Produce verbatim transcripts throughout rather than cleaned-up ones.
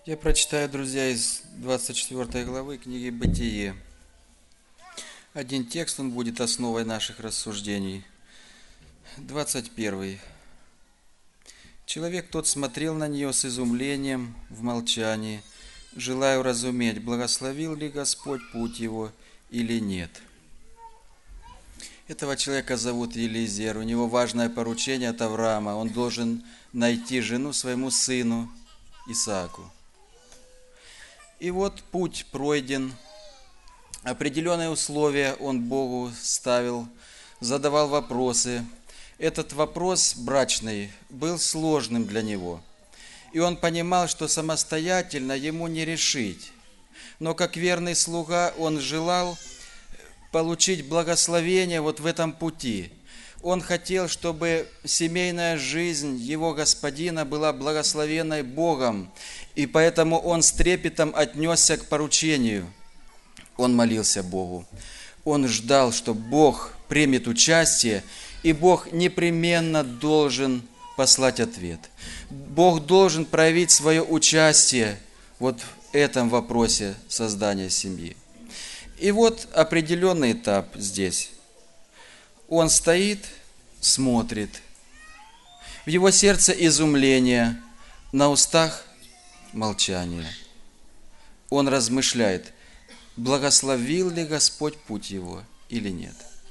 Я прочитаю, друзья, из двадцать четвёртой главы книги «Бытие». Один текст, он будет основой наших рассуждений. двадцать первый. Человек тот смотрел на нее с изумлением, в молчании, желая уразуметь, благословил ли Господь путь его или нет. Этого человека зовут Елизер, у него важное поручение от Авраама. Он должен найти жену своему сыну Исааку. И вот путь пройден, определенные условия он Богу ставил, задавал вопросы. Этот вопрос брачный был сложным для него. И он понимал, что самостоятельно ему не решить. Но как верный слуга он желал получить благословение вот в этом пути. Он хотел, чтобы семейная жизнь его господина была благословенной Богом, и поэтому он с трепетом отнесся к поручению. Он молился Богу. Он ждал, что Бог примет участие, и Бог непременно должен послать ответ. Бог должен проявить свое участие вот в этом вопросе создания семьи. И вот определенный этап здесь. Он стоит, смотрит. В его сердце изумление, на устах молчание. Он размышляет, благословил ли Господь путь его или нет.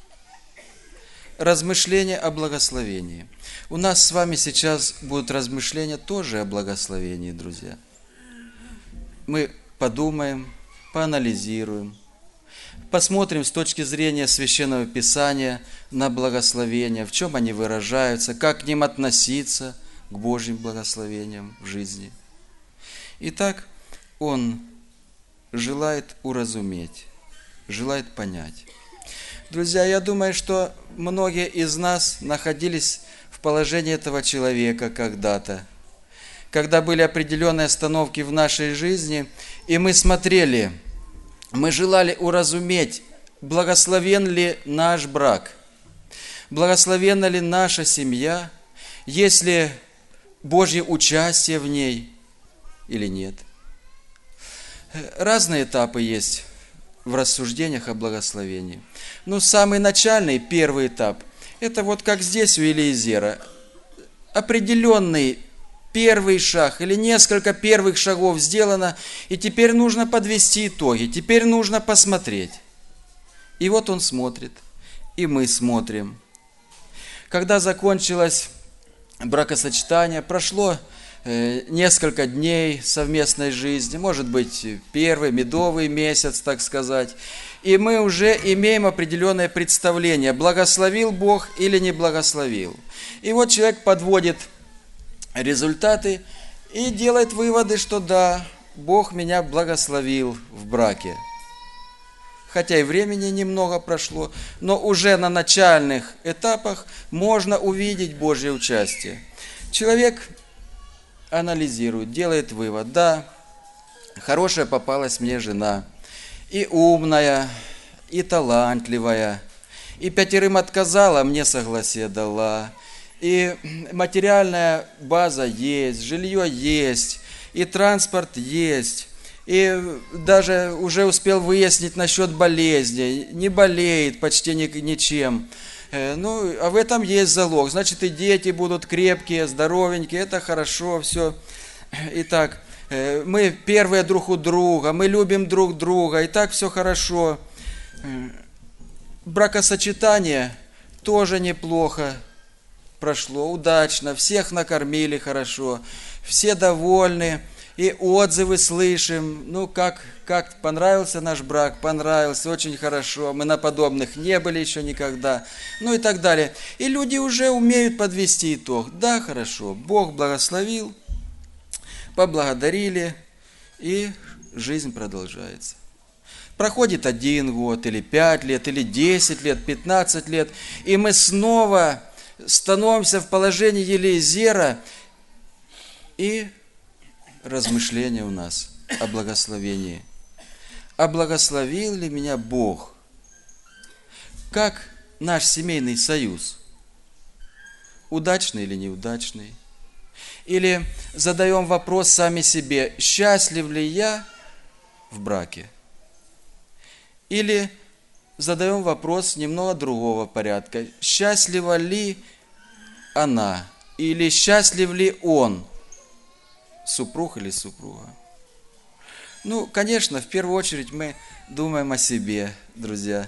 Размышления о благословении. У нас с вами сейчас будут размышления тоже о благословении, друзья. Мы подумаем, поанализируем, посмотрим с точки зрения Священного Писания на благословения, в чем они выражаются, как к ним относиться, к Божьим благословениям в жизни. Итак, он желает уразуметь, желает понять. Друзья, я думаю, что многие из нас находились в положении этого человека когда-то, когда были определенные остановки в нашей жизни, и мы смотрели, мы желали уразуметь, благословен ли наш брак, благословенна ли наша семья, есть ли Божье участие в ней или нет. Разные этапы есть в рассуждениях о благословении. Но самый начальный, первый этап, это вот как здесь у Елизера, определенный первый шаг или несколько первых шагов сделано, и теперь нужно подвести итоги, теперь нужно посмотреть. И вот он смотрит, и мы смотрим. Когда закончилось бракосочетание, прошло несколько дней совместной жизни, может быть, первый медовый месяц, так сказать, и мы уже имеем определенное представление, благословил Бог или не благословил. И вот человек подводит результаты и делает выводы, что да, Бог меня благословил в браке. Хотя и времени немного прошло, но уже на начальных этапах можно увидеть Божье участие. Человек анализирует, делает вывод, да, хорошая попалась мне жена, и умная, и талантливая, и пятерым отказала, а мне согласие дала, и материальная база есть, жилье есть, и транспорт есть, и даже уже успел выяснить насчет болезни, не болеет почти ничем. Ну, а в этом есть залог. Значит, и дети будут крепкие, здоровенькие, это хорошо, все. Итак, мы первые друг у друга, мы любим друг друга, и так все хорошо. Бракосочетание тоже неплохо прошло, удачно, всех накормили хорошо, все довольны, и отзывы слышим, ну, как, как понравился наш брак, понравился, очень хорошо, мы на подобных не были еще никогда, ну и так далее. И люди уже умеют подвести итог, да, хорошо, Бог благословил, поблагодарили, и жизнь продолжается. Проходит один год, или пять лет, или десять лет, пятнадцать лет, и мы снова становимся в положении Елизера, и размышления у нас о благословении. А благословил ли меня Бог? Как наш семейный союз? Удачный или неудачный? Или задаем вопрос сами себе, счастлив ли я в браке? Или задаем вопрос немного другого порядка, счастлива ли она? Или счастлив ли он, супруг или супруга? Ну, конечно, в первую очередь мы думаем о себе, друзья.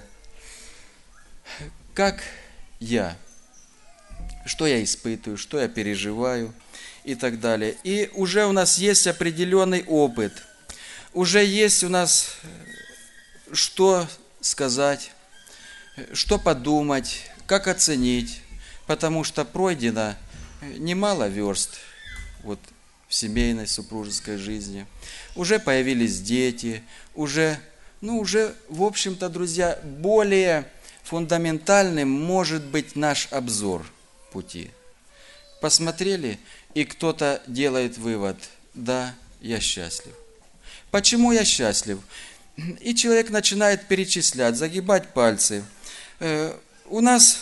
Как я? Что я испытываю, что я переживаю и так далее. И уже у нас есть определенный опыт. Уже есть у нас что сказать, что подумать, как оценить. Потому что пройдено немало верст вот, в семейной, супружеской жизни. Уже появились дети, уже, ну, уже, в общем-то, друзья, более фундаментальным может быть наш обзор пути. Посмотрели, и кто-то делает вывод, да, я счастлив. Почему я счастлив? И человек начинает перечислять, загибать пальцы. Э, у нас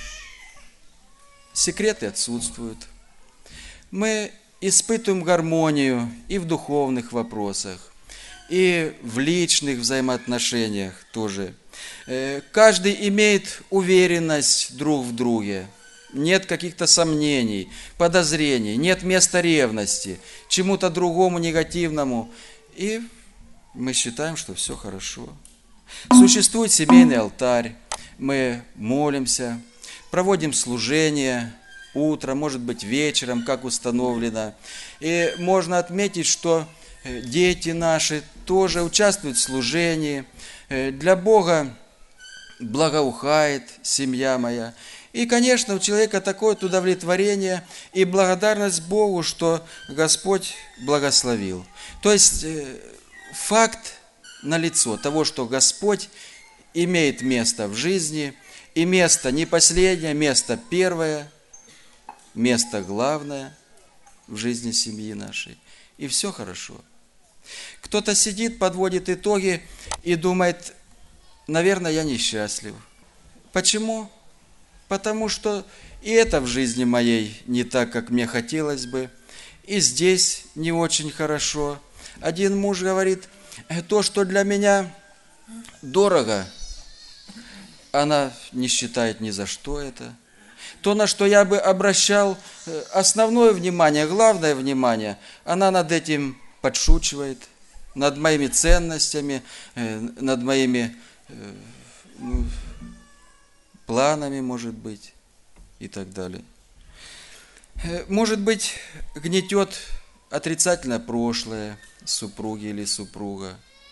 секреты отсутствуют. Мы испытываем гармонию и в духовных вопросах, и в личных взаимоотношениях тоже. Каждый имеет уверенность друг в друге. Нет каких-то сомнений, подозрений, нет места ревности, чему-то другому негативному. И мы считаем, что все хорошо. Существует семейный алтарь, мы молимся, проводим служение утром, может быть вечером, как установлено. И можно отметить, что дети наши тоже участвуют в служении. Для Бога благоухает семья моя. И, конечно, у человека такое удовлетворение и благодарность Богу, что Господь благословил. То есть факт налицо того, что Господь имеет место в жизни, и место не последнее, место первое, место главное в жизни семьи нашей. И все хорошо. Кто-то сидит, подводит итоги и думает, наверное, я несчастлив. Почему? Потому что и это в жизни моей не так, как мне хотелось бы, и здесь не очень хорошо. Один муж говорит, то, что для меня дорого, она не считает ни за что это. То, на что я бы обращал основное внимание, главное внимание, она над этим подшучивает, над моими ценностями, над моими ну, планами, может быть, и так далее. Может быть, гнетет отрицательное прошлое супруги или супруга.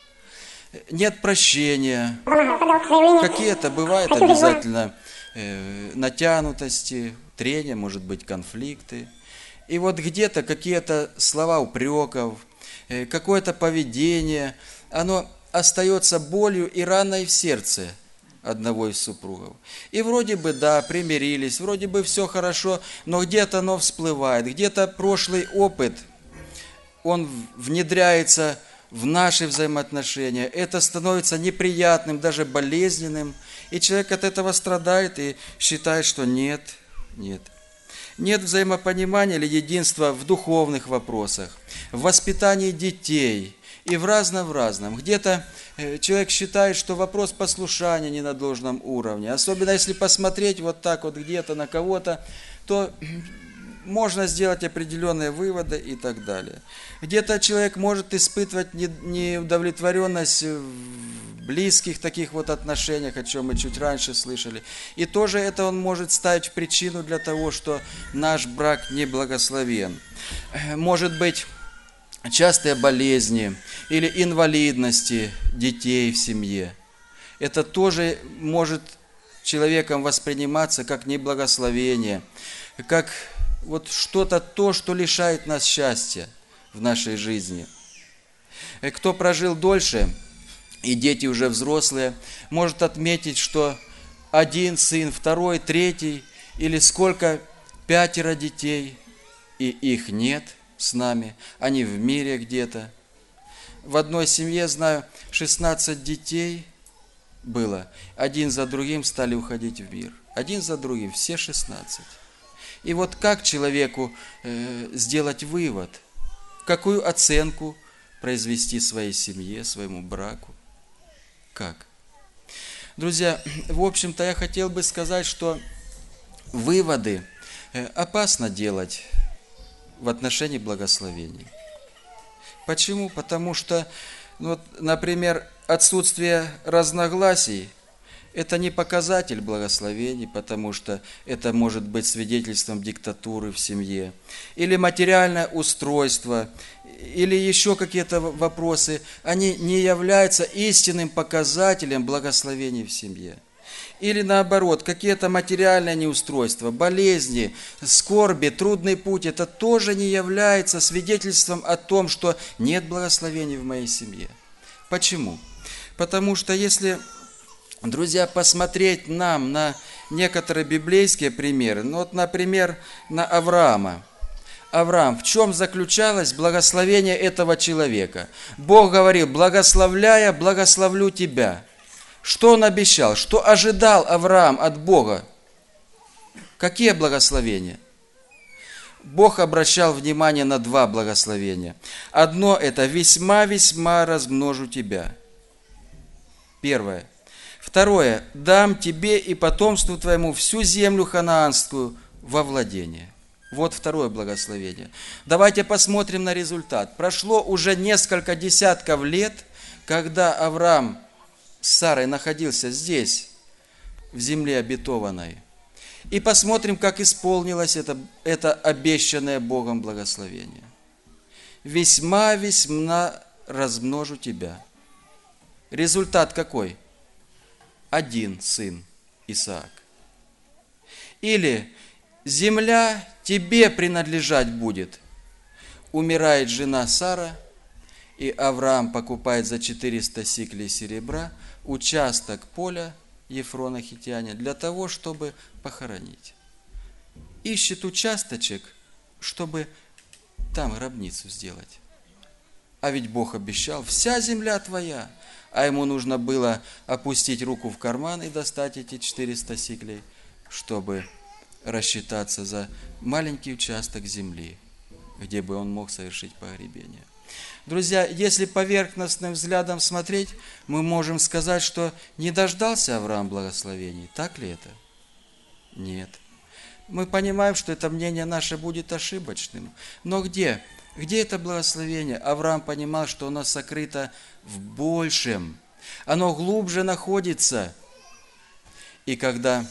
Нет прощения. Какие-то бывают обязательно э, натянутости, трения, может быть, конфликты. И вот где-то какие-то слова упреков, э, какое-то поведение, оно остается болью и раной в сердце одного из супругов. И вроде бы, да, примирились, вроде бы все хорошо, но где-то оно всплывает, где-то прошлый опыт, он внедряется в наши взаимоотношения. Это становится неприятным, даже болезненным. И человек от этого страдает и считает, что нет, нет. Нет взаимопонимания или единства в духовных вопросах, в воспитании детей и в разном в разном. Где-то человек считает, что вопрос послушания не на должном уровне. Особенно если посмотреть вот так вот где-то на кого-то, то можно сделать определенные выводы и так далее. Где-то человек может испытывать неудовлетворенность в близких таких вот отношениях, о чем мы чуть раньше слышали. И тоже это он может ставить в причину для того, что наш брак не благословен. Может быть, частые болезни или инвалидности детей в семье. Это тоже может человеком восприниматься как неблагословение, как вот что-то то, что лишает нас счастья в нашей жизни. Кто прожил дольше, и дети уже взрослые, может отметить, что один сын, второй, третий, или сколько, пятеро детей, и их нет с нами, они в мире где-то. В одной семье, знаю, шестнадцать детей было, один за другим стали уходить в мир. Один за другим, все шестнадцать. И вот как человеку э, сделать вывод, какую оценку произвести своей семье, своему браку? Как? Друзья, в общем-то, я хотел бы сказать, что выводы опасно делать в отношении благословений. Почему? Потому что, ну, вот, например, отсутствие разногласий – это не показатель благословений, потому что это может быть свидетельством диктатуры в семье. Или материальное устройство, или еще какие-то вопросы, они не являются истинным показателем благословений в семье. Или наоборот, какие-то материальные неустройства, болезни, скорби, трудный путь, это тоже не является свидетельством о том, что нет благословений в моей семье. Почему? Потому что если, друзья, посмотреть нам на некоторые библейские примеры, ну вот, например, на Авраама. Авраам, в чем заключалось благословение этого человека? Бог говорил: благословляя, благословлю тебя. Что он обещал? Что ожидал Авраам от Бога? Какие благословения? Бог обращал внимание на два благословения. Одно – это «весьма-весьма размножу тебя». Первое. Второе – «дам тебе и потомству твоему всю землю ханаанскую во владение». Вот второе благословение. Давайте посмотрим на результат. Прошло уже несколько десятков лет, когда Авраам с Сарой находился здесь, в земле обетованной. И посмотрим, как исполнилось это, это обещанное Богом благословение. «Весьма-весьма размножу тебя». Результат какой? Один сын, Исаак. Или «земля тебе принадлежать будет». Умирает жена Сара, и Авраам покупает за четыреста сиклей серебра участок поля Ефрона Хитьяня для того, чтобы похоронить. Ищет участочек, чтобы там гробницу сделать. А ведь Бог обещал: вся земля твоя. А ему нужно было опустить руку в карман и достать эти четыреста сиклей, чтобы рассчитаться за маленький участок земли, где бы он мог совершить погребение. Друзья, если поверхностным взглядом смотреть, мы можем сказать, что не дождался Авраам благословений. Так ли это? Нет. Мы понимаем, что это мнение наше будет ошибочным. Но где? Где это благословение? Авраам понимал, что оно сокрыто в большем. Оно глубже находится. И когда,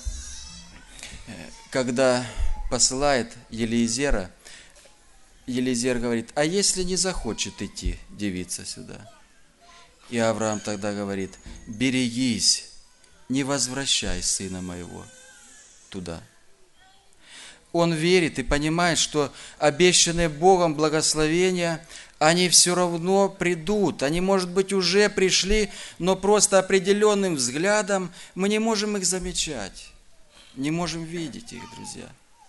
когда посылает Елиезера, Елизер говорит: а если не захочет идти девица сюда? И Авраам тогда говорит: берегись, не возвращай сына моего туда. Он верит и понимает, что обещанные Богом благословения, они все равно придут. Они, может быть, уже пришли, но просто определенным взглядом мы не можем их замечать, не можем видеть их, друзья.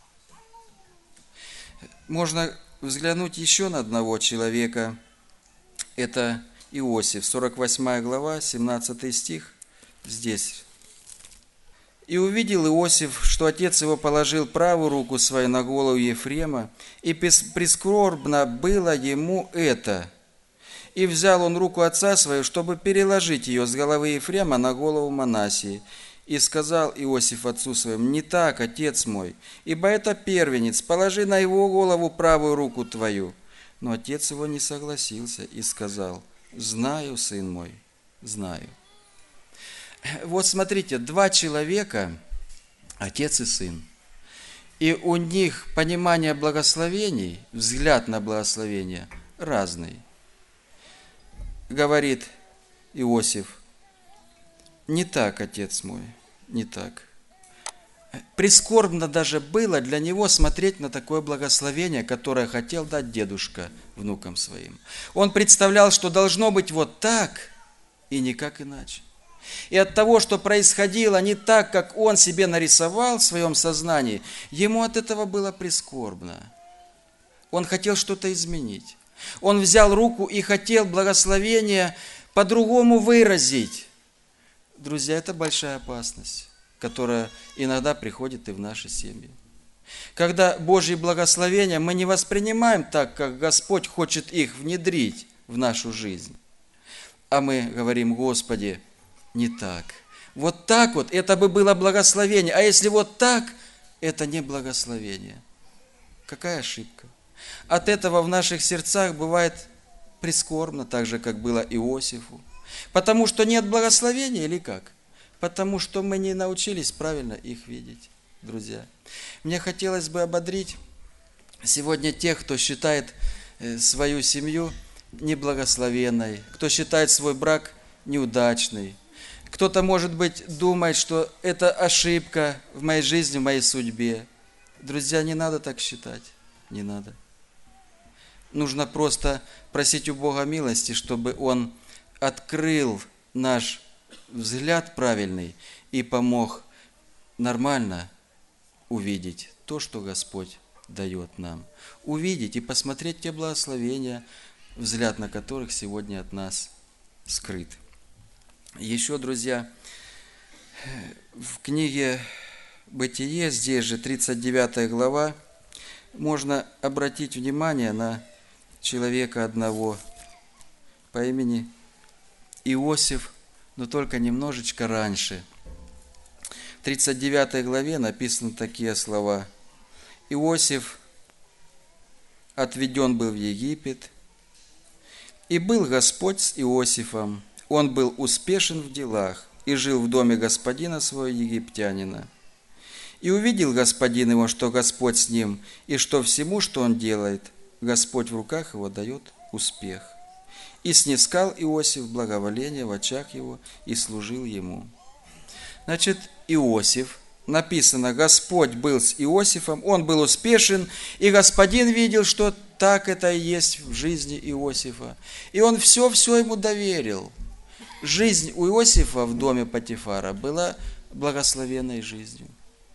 Можно взглянуть еще на одного человека. Это Иосиф, сорок восьмая глава, семнадцатый стих, здесь. «И увидел Иосиф, что отец его положил правую руку свою на голову Ефрема, и прискорбно было ему это. И взял он руку отца свою, чтобы переложить ее с головы Ефрема на голову Манассии. И сказал Иосиф отцу своему: не так, отец мой, ибо это первенец, положи на его голову правую руку твою. Но отец его не согласился и сказал: знаю, сын мой, знаю». Вот смотрите, два человека, отец и сын, и у них понимание благословений, взгляд на благословение разный. Говорит Иосиф: не так, отец мой, не так. Прискорбно даже было для него смотреть на такое благословение, которое хотел дать дедушка внукам своим. Он представлял, что должно быть вот так и никак иначе. И от того, что происходило не так, как он себе нарисовал в своем сознании, ему от этого было прискорбно. Он хотел что-то изменить. Он взял руку и хотел благословение по-другому выразить. Друзья, это большая опасность, которая иногда приходит и в наши семьи. Когда Божьи благословения мы не воспринимаем так, как Господь хочет их внедрить в нашу жизнь. А мы говорим: Господи, не так. Вот так вот, это бы было благословение. А если вот так, это не благословение. Какая ошибка. От этого в наших сердцах бывает прискорбно, так же, как было Иосифу. Потому что нет благословения или как? Потому что мы не научились правильно их видеть, друзья. Мне хотелось бы ободрить сегодня тех, кто считает свою семью неблагословенной, кто считает свой брак неудачный. Кто-то, может быть, думает, что это ошибка в моей жизни, в моей судьбе. Друзья, не надо так считать, не надо. Нужно просто просить у Бога милости, чтобы Он открыл наш взгляд правильный и помог нормально увидеть то, что Господь дает нам. Увидеть и посмотреть те благословения, взгляд на которых сегодня от нас скрыт. Еще, друзья, в книге «Бытие», здесь же тридцать девятая глава, можно обратить внимание на человека одного по имени Иосиф, но только немножечко раньше. В тридцать девятой главе написаны такие слова: «Иосиф отведен был в Египет, и был Господь с Иосифом. Он был успешен в делах и жил в доме господина своего египтянина. И увидел господин его, что Господь с ним, и что всему, что он делает, Господь в руках его дает успех. И снискал Иосиф благоволение в очах его и служил ему». Значит, Иосиф, написано, Господь был с Иосифом, он был успешен, и господин видел, что так это и есть в жизни Иосифа. И он все-все ему доверил. Жизнь у Иосифа в доме Потифара была благословенной жизнью.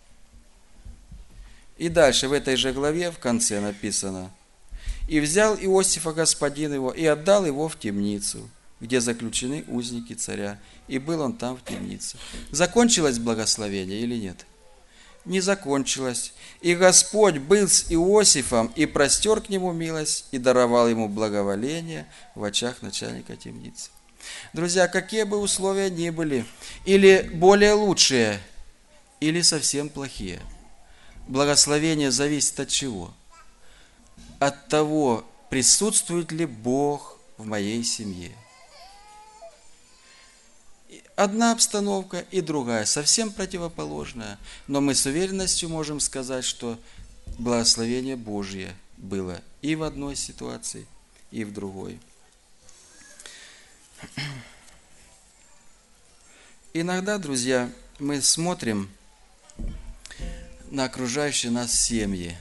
И дальше в этой же главе в конце написано: «И взял Иосифа господин его, и отдал его в темницу, где заключены узники царя, и был он там в темнице». Закончилось благословение или нет? Не закончилось. «И Господь был с Иосифом, и простер к нему милость, и даровал ему благоволение в очах начальника темницы». Друзья, какие бы условия ни были, или более лучшие, или совсем плохие, благословение зависит от чего? От того, присутствует ли Бог в моей семье. Одна обстановка и другая, совсем противоположная. Но мы с уверенностью можем сказать, что благословение Божье было и в одной ситуации, и в другой. Иногда, друзья, мы смотрим на окружающие нас семьи.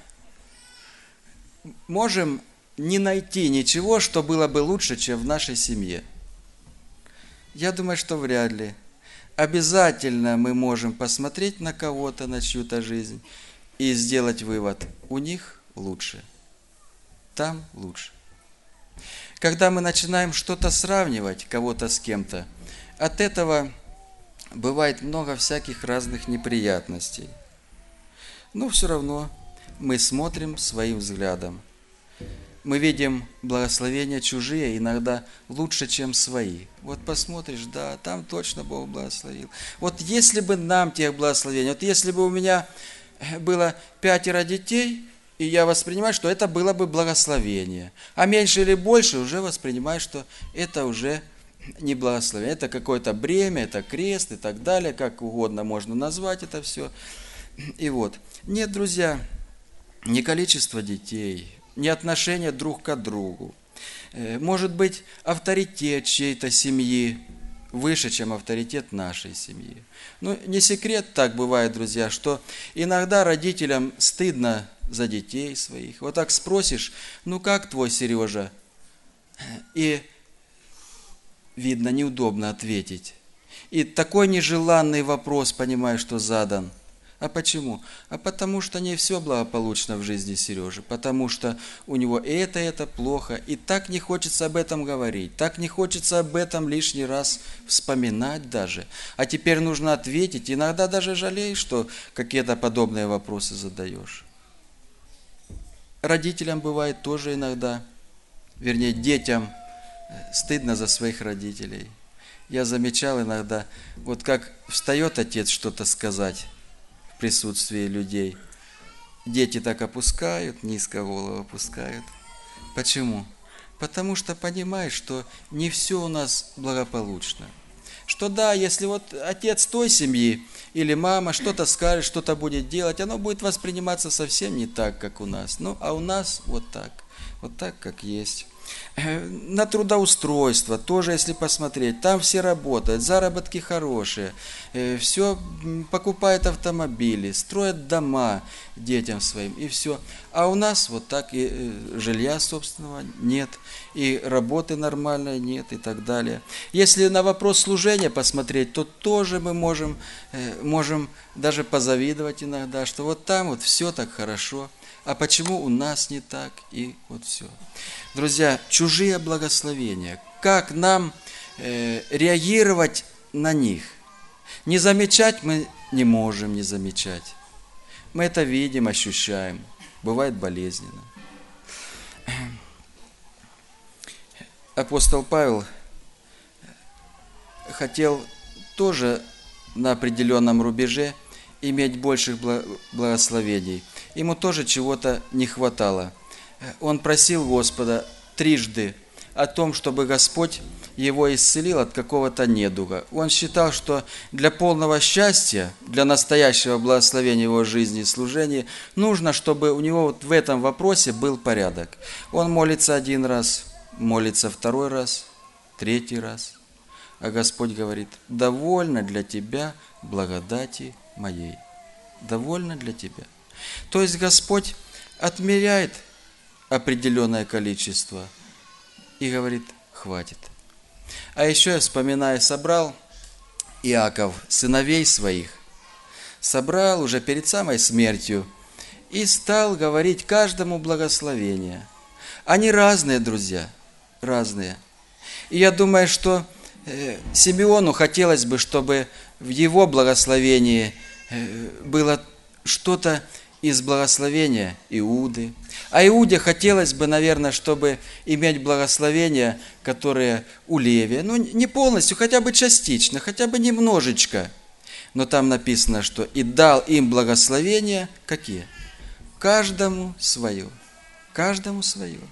Можем не найти ничего, что было бы лучше, чем в нашей семье. Я думаю, что вряд ли. Обязательно мы можем посмотреть на кого-то, на чью-то жизнь и сделать вывод: у них лучше, там лучше. Когда мы начинаем что-то сравнивать, кого-то с кем-то, от этого бывает много всяких разных неприятностей. Но все равно мы смотрим своим взглядом. Мы видим благословения чужие иногда лучше, чем свои. Вот посмотришь, да, там точно Бог благословил. Вот если бы нам тех благословений, вот если бы у меня было пятеро детей, и я воспринимаю, что это было бы благословение. А меньше или больше уже воспринимаю, что это уже не благословение. Это какое-то бремя, это крест и так далее, как угодно можно назвать это все. И вот. Нет, друзья, не количество детей, не отношение друг к другу. Может быть, авторитет чьей-то семьи выше, чем авторитет нашей семьи. Ну, не секрет, так бывает, друзья, что иногда родителям стыдно за детей своих. Вот так спросишь: ну как твой Сережа? И видно, неудобно ответить. И такой нежеланный вопрос, понимаешь, что задан. А почему? А потому что не все благополучно в жизни Сережи, потому что у него это, это плохо, и так не хочется об этом говорить, так не хочется об этом лишний раз вспоминать даже. А теперь нужно ответить, иногда даже жалеешь, что какие-то подобные вопросы задаешь. родителям бывает тоже иногда, вернее, детям стыдно за своих родителей. Я замечал иногда, вот как встает отец что-то сказать в присутствии людей, дети так опускают, низко голову опускают. Почему? Потому что понимают, что не все у нас благополучно. Что да, если вот отец той семьи или мама что-то скажет, что-то будет делать, оно будет восприниматься совсем не так, как у нас. Ну, а у нас вот так, вот так, как есть. На трудоустройство тоже, если посмотреть, там все работают, заработки хорошие, все покупают автомобили, строят дома детям своим и все. А у нас вот так и жилья собственного нет, и работы нормальной нет и так далее. Если на вопрос служения посмотреть, то тоже мы можем, можем даже позавидовать иногда, что вот там вот все так хорошо. А почему у нас не так? И вот все. Друзья, чужие благословения. Как нам э, реагировать на них? Не замечать мы не можем не замечать. Мы это видим, ощущаем. Бывает болезненно. Апостол Павел хотел тоже на определенном рубеже иметь больших благословений. Ему тоже чего-то не хватало. Он просил Господа трижды о том, чтобы Господь его исцелил от какого-то недуга. Он считал, что для полного счастья, для настоящего благословения его жизни и служения, нужно, чтобы у него вот в этом вопросе был порядок. Он молится один раз, молится второй раз, третий раз. А Господь говорит: довольно для тебя благодати моей. Довольно для тебя. То есть Господь отмеряет определенное количество и говорит: хватит. А еще я вспоминаю, собрал Иаков сыновей своих, собрал уже перед самой смертью и стал говорить каждому благословение. Они разные, друзья, разные. И я думаю, что Симеону хотелось бы, чтобы в его благословении было что-то из благословения Иуды. А Иуде хотелось бы, наверное, чтобы иметь благословения, которые у Левия. Ну, не полностью, хотя бы частично, хотя бы немножечко. Но там написано, что «и дал им благословения». Какие? Каждому свое. Каждому свое.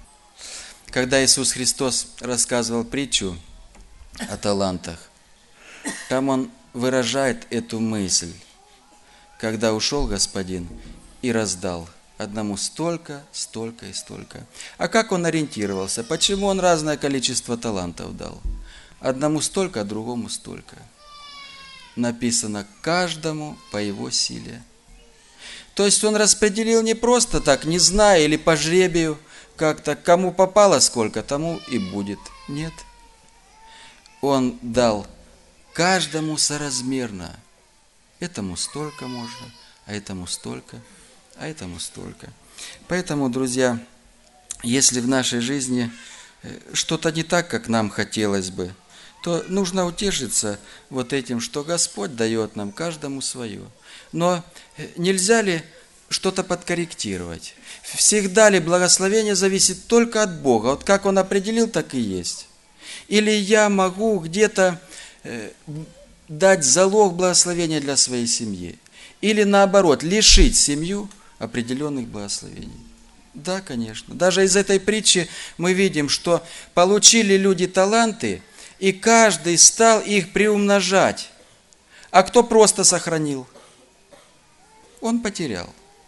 Когда Иисус Христос рассказывал притчу о талантах, там Он выражает эту мысль. Когда ушел Господин и раздал одному столько, столько и столько. А как он ориентировался? Почему он разное количество талантов дал? Одному столько, а другому столько. Написано: каждому по его силе. То есть он распределил не просто так, не зная или по жребию, как-то кому попало сколько, тому и будет. Нет. Он дал каждому соразмерно. Этому столько можно, а этому столько, а этому столько. Поэтому, друзья, если в нашей жизни что-то не так, как нам хотелось бы, то нужно утешиться вот этим, что Господь дает нам каждому свое. Но нельзя ли что-то подкорректировать? Всегда ли благословение зависит только от Бога? Вот как Он определил, так и есть. Или я могу где-то дать залог благословения для своей семьи. Или наоборот, лишить семью определенных благословений. Да, конечно. Даже из этой притчи мы видим, что получили люди таланты, и каждый стал их приумножать. А кто просто сохранил? Он потерял.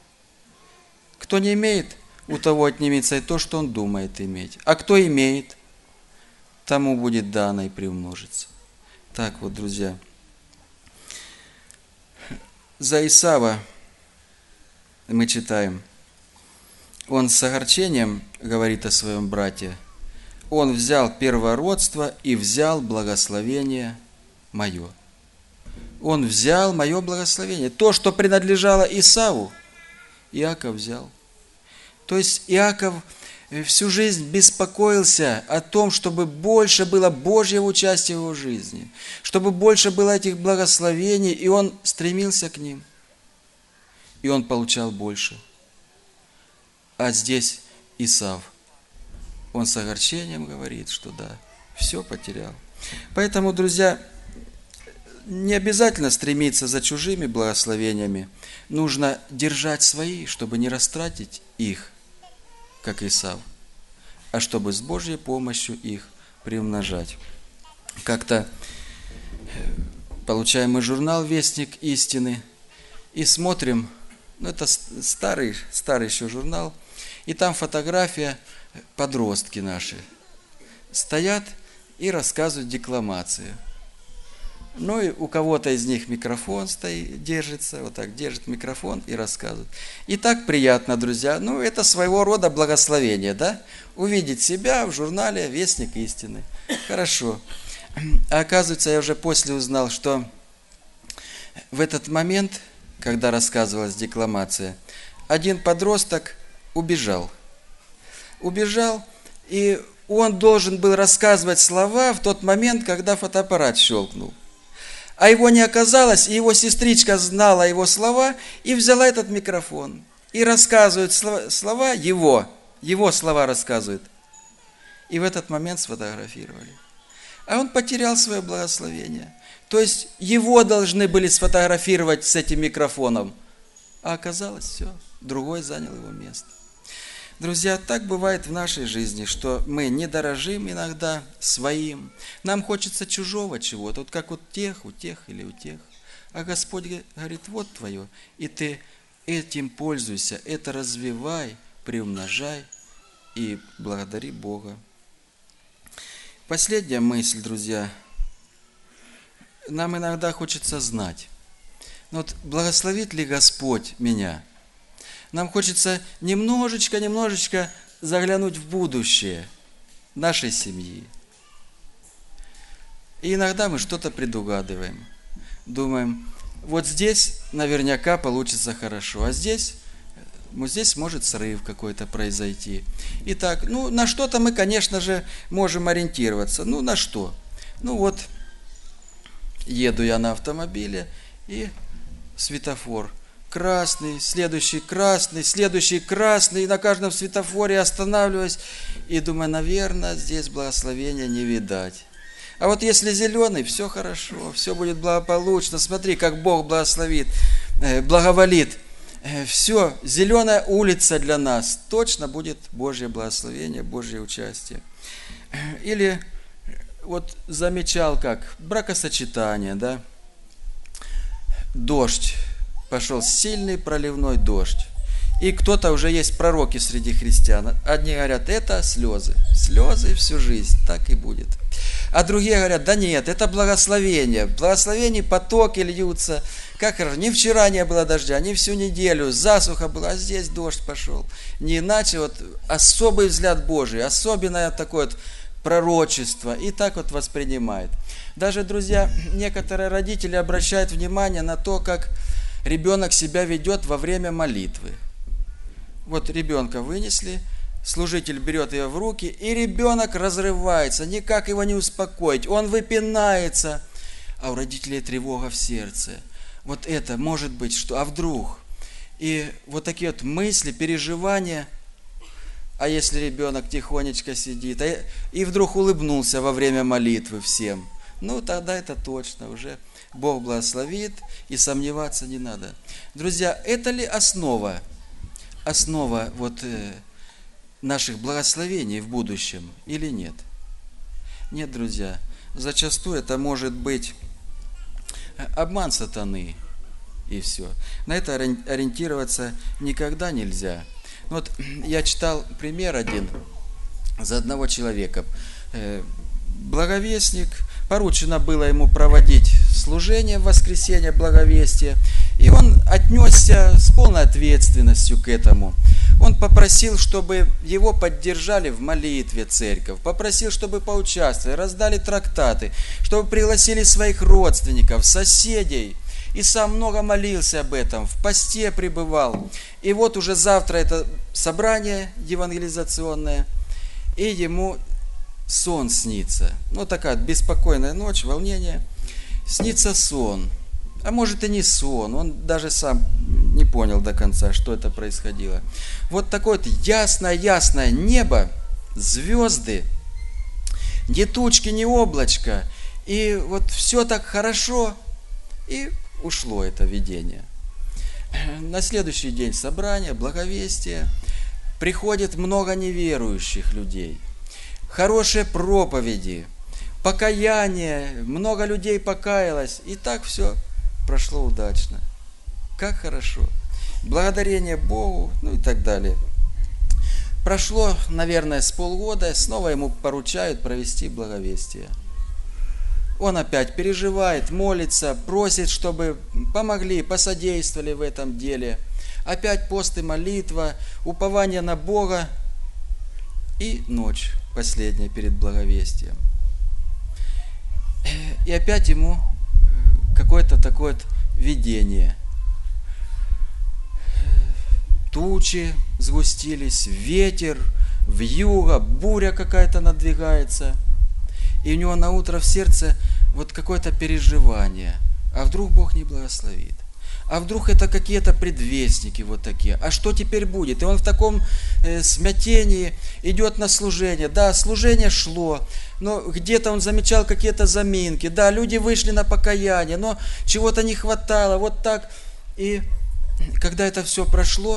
Кто не имеет, у того отнимется и то, что он думает иметь. А кто имеет, тому будет дано и приумножится. Так вот, друзья. За Исава мы читаем: он с огорчением говорит о своем брате: он взял первородство и взял благословение мое. Он взял мое благословение. То, что принадлежало Исаву, Иаков взял. То есть Иаков всю жизнь беспокоился о том, чтобы больше было Божьего участия в его жизни, чтобы больше было этих благословений, и он стремился к ним. И он получал больше. А здесь Исав. Он с огорчением говорит, что да, все потерял. Поэтому, друзья, не обязательно стремиться за чужими благословениями. Нужно держать свои, чтобы не растратить их, как Исав, а чтобы с Божьей помощью их приумножать. Как-то получаем мы журнал «Вестник истины» и смотрим, ну это старый, старый еще журнал, и там фотография, подростки наши стоят и рассказывают декламацию. Ну и у кого-то из них микрофон стоит, держится, вот так держит микрофон и рассказывает. И так приятно, друзья. Ну, это своего рода благословение, да? Увидеть себя в журнале «Вестник истины». Хорошо. А оказывается, я уже после узнал, что в этот момент, когда рассказывалась декламация, один подросток убежал. Убежал, и он должен был рассказывать слова в тот момент, когда фотоаппарат щелкнул. А его не оказалось, и его сестричка знала его слова и взяла этот микрофон. И рассказывает слова, слова его, его слова рассказывает. И в этот момент сфотографировали. А он потерял свое благословение. То есть его должны были сфотографировать с этим микрофоном. А оказалось все, другой занял его место. Друзья, так бывает в нашей жизни, что мы не дорожим иногда своим. Нам хочется чужого чего-то, вот как у тех, у тех или у тех. А Господь говорит, вот твое, и ты этим пользуйся, это развивай, приумножай и благодари Бога. Последняя мысль, друзья. Нам иногда хочется знать, вот благословит ли Господь меня? Нам хочется немножечко-немножечко заглянуть в будущее нашей семьи. И иногда мы что-то предугадываем. Думаем, вот здесь наверняка получится хорошо, а здесь, ну, здесь может срыв какой-то произойти. Итак, ну, на что-то мы, конечно же, можем ориентироваться. Ну, на что? Ну, вот, еду я на автомобиле, и светофор красный, следующий красный, следующий красный, и на каждом светофоре останавливаюсь и думаю, наверное, здесь благословения не видать. А вот если зеленый, все хорошо, все будет благополучно, смотри, как Бог благословит, благоволит. Все, зеленая улица для нас, точно будет Божье благословение, Божье участие. Или вот замечал, как бракосочетание, да, дождь. Пошел сильный проливной дождь. И кто-то уже есть пророки среди христиан. Одни говорят, это слезы. Слезы всю жизнь, так и будет. А другие говорят, да нет, это благословение. В благословении потоки льются. Как хорошо, ни вчера не было дождя, ни всю неделю, засуха была, а здесь дождь пошел. Не иначе, вот особый взгляд Божий, особенное такое вот пророчество. И так вот воспринимает. Даже, друзья, некоторые родители обращают внимание на то, как ребенок себя ведет во время молитвы. Вот ребенка вынесли, служитель берет ее в руки, и ребенок разрывается, никак его не успокоить, он выпинается, а у родителей тревога в сердце. Вот это может быть, что, а вдруг? И вот такие вот мысли, переживания, а если ребенок тихонечко сидит, а, и вдруг улыбнулся во время молитвы всем, ну тогда это точно уже Бог благословит, и сомневаться не надо. Друзья, это ли основа, основа вот, э, наших благословений в будущем или нет? Нет, друзья. Зачастую это может быть обман сатаны, и все. На это ориентироваться никогда нельзя. Вот я читал пример один за одного человека. Э, благовестник, поручено было ему проводить служение в воскресенье, благовестие, и он отнесся с полной ответственностью к этому. Он попросил, чтобы его поддержали в молитве церковь, попросил, чтобы поучаствовали, раздали трактаты, чтобы пригласили своих родственников, соседей, и сам много молился об этом, в посте пребывал. И вот уже завтра это собрание евангелизационное, и ему сон снится. Ну, такая беспокойная ночь, волнение. Снится сон. А может и не сон, он даже сам не понял до конца, что это происходило. Вот такое вот ясное-ясное небо, звезды, ни тучки, ни облачко, и вот все так хорошо, и ушло это видение. На следующий день собрания, благовестие, приходит много неверующих людей, хорошие проповеди, покаяние, много людей покаялось, и так все прошло удачно. Как хорошо. Благодарение Богу, ну и так далее. Прошло, наверное, с полгода, снова ему поручают провести благовестие. Он опять переживает, молится, просит, чтобы помогли, посодействовали в этом деле. Опять пост и молитва, упование на Бога и ночь последняя перед благовестием. И опять ему какое-то такое вот видение. Тучи сгустились, ветер, вьюга, буря какая-то надвигается. И у него на утро в сердце вот какое-то переживание. А вдруг Бог не благословит? А вдруг это какие-то предвестники вот такие? А что теперь будет? И он в таком э, смятении идет на служение. Да, служение шло, но где-то он замечал какие-то заминки. Да, люди вышли на покаяние, но чего-то не хватало. Вот так. И когда это все прошло,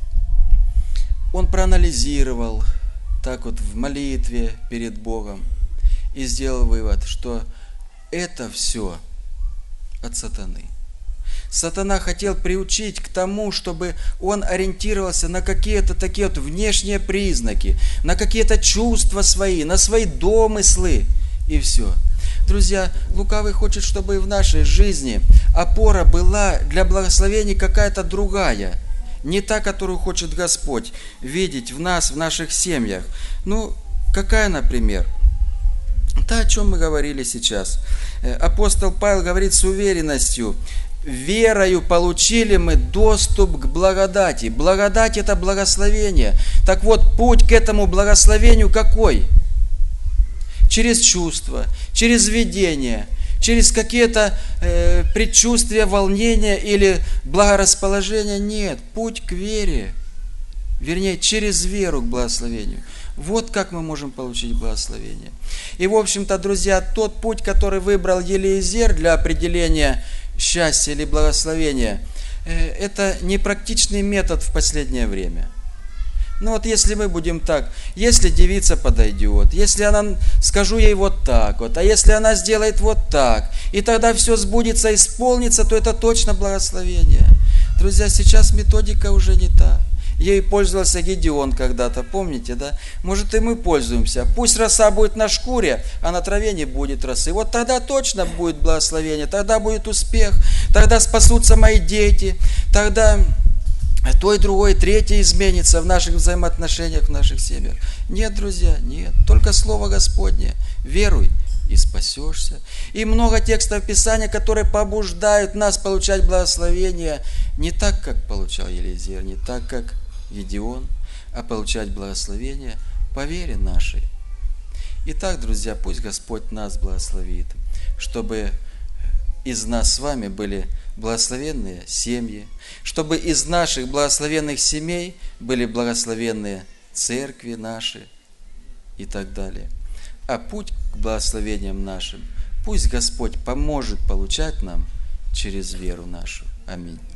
он проанализировал так вот в молитве перед Богом и сделал вывод, что это все от сатаны. Сатана хотел приучить к тому, чтобы он ориентировался на какие-то такие вот внешние признаки, на какие-то чувства свои, на свои домыслы, и все. Друзья, лукавый хочет, чтобы и в нашей жизни опора была для благословений какая-то другая, не та, которую хочет Господь видеть в нас, в наших семьях. Ну, какая, например? Та, о чем мы говорили сейчас. Апостол Павел говорит с уверенностью: верою получили мы доступ к благодати. Благодать – это благословение. Так вот, путь к этому благословению какой? Через чувства, через видение, через какие-то э, предчувствия, волнения или благорасположения. Нет, путь к вере. Вернее, через веру к благословению. Вот как мы можем получить благословение. И, в общем-то, друзья, тот путь, который выбрал Елиезер для определения счастья или благословения, это непрактичный метод в последнее время. Ну вот если мы будем так, если девица подойдет, если она, скажу ей вот так вот, а если она сделает вот так, и тогда все сбудется, исполнится, то это точно благословение. Друзья, сейчас методика уже не та. Ей пользовался Гедеон когда-то, помните, да? Может, и мы пользуемся. Пусть роса будет на шкуре, а на траве не будет росы. Вот тогда точно будет благословение, тогда будет успех, тогда спасутся мои дети, тогда то и другое, третье изменится в наших взаимоотношениях, в наших семьях. Нет, друзья, нет. Только Слово Господне. Веруй и спасешься. И много текстов Писания, которые побуждают нас получать благословение не так, как получал Елизер, не так, как Гедеон, а получать благословение по вере нашей. Итак, друзья, пусть Господь нас благословит, чтобы из нас с вами были благословенные семьи, чтобы из наших благословенных семей были благословенные церкви наши и так далее. А путь к благословениям нашим пусть Господь поможет получать нам через веру нашу. Аминь.